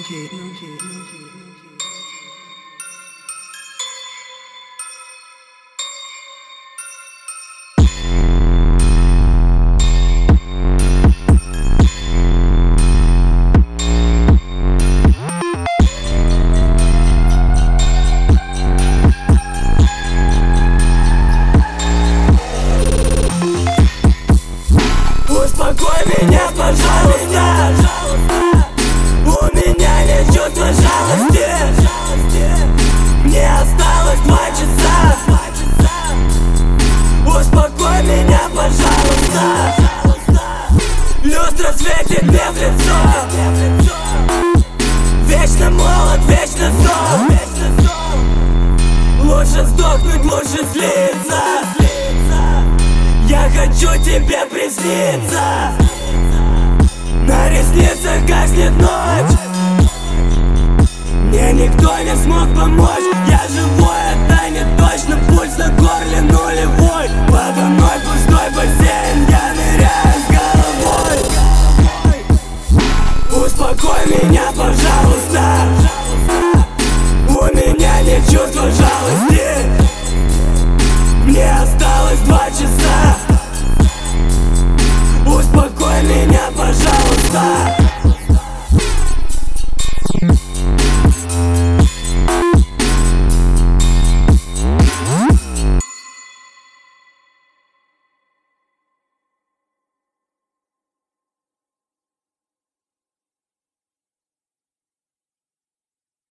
Успокой меня, пожалуйста. У меня нет чувства жалости. Мне осталось 2 часа. Успокой меня, пожалуйста. Люстра светит мне в лицо. Вечно молод, вечно зол. Лучше сдохнуть, лучше слиться. Я хочу тебе присниться. На ресницах гаснет ночь. Мне никто не смог помочь. Я живой, а тайны